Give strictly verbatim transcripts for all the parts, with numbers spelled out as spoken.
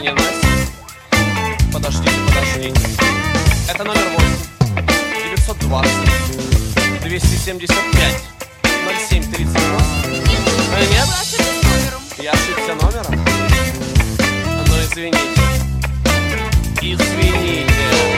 не Настя. Подождите, подождите. Это номер восемь девятьсот двадцать двести семьдесят пять ноль семь тридцать восемь. Нет? Я ошибся номером? Ну извините. Извините.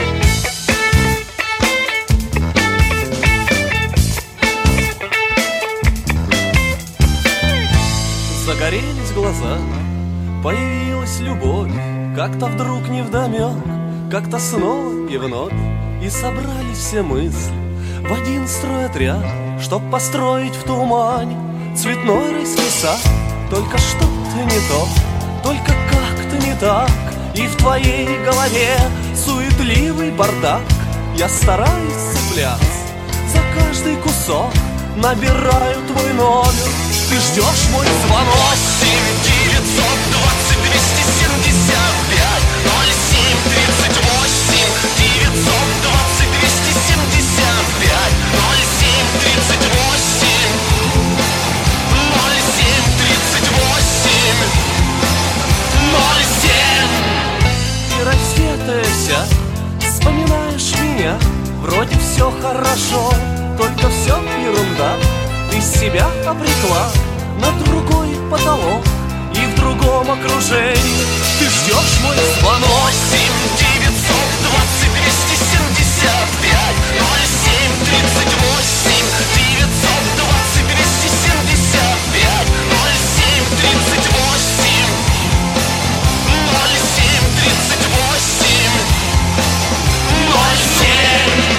Загорелись глаза, появилась любовь. Как-то вдруг невдомек, как-то снова и вновь. И собрались все мысли в один стройотряд, чтоб построить в тумане цветной райский сад. Только что-то не то, только как-то не так. И в твоей голове суетливый бардак. Я стараюсь цепляться за каждый кусок, набираю твой номер, ты ждешь мой звонок. Восемь девятьсот двадцать двести семьдесят пять ноль семь тридцать восемь. Девятьсот двадцать двести семьдесят пять ноль семь тридцать восемь. Ноль семь тридцать восемь. Ноль семь. И раздетая вся, вспоминаешь меня. Вроде все хорошо, только все ерунда. Ты себя обрекла на другой потолок, и в другом окружении ты ждешь мой звонок. Восемь девятьсот двадцать двести семьдесят пять ноль семь тридцать восемь. Девятьсот двадцать двести семьдесят пять ноль семь тридцать восемь. Ноль семь тридцать восемь. Ноль семь.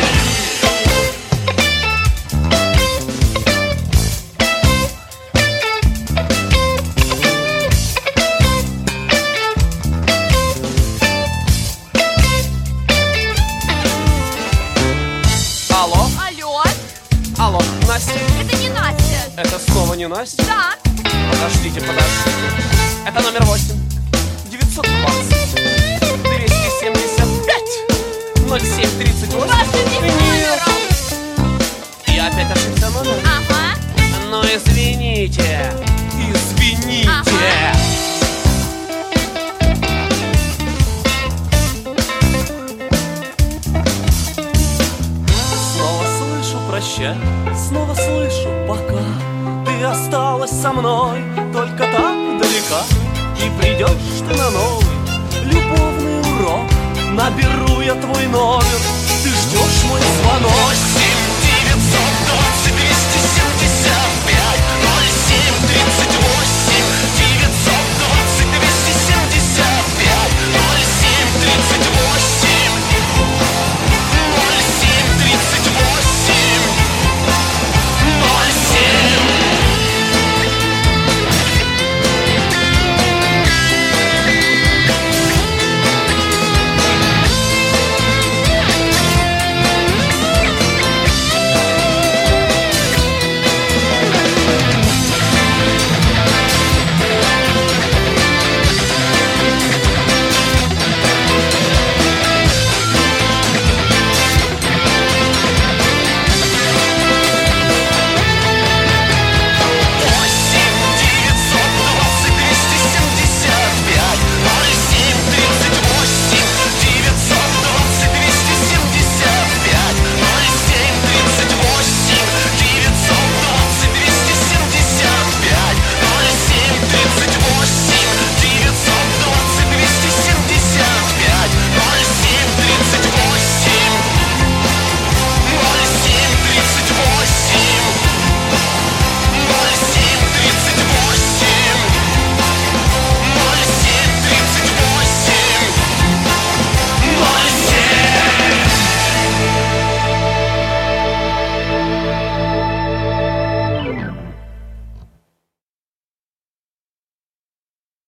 Алло, Алло, алло, Настя. это не Настя. Это снова не Настя? Да. Подождите, подождите. Это номер восемь девятьсот двадцать двести семьдесят пять ноль семь тридцать восемь. Ваши номером. Я опять ошибся номером? Ага. Ну извините. Извините. Ага. Снова слышу прощай, снова слышу пока. Ты осталась со мной, только так далека. И придешь ты на новый любовный урок. Наберу я твой номер, ты ждешь мой звонок.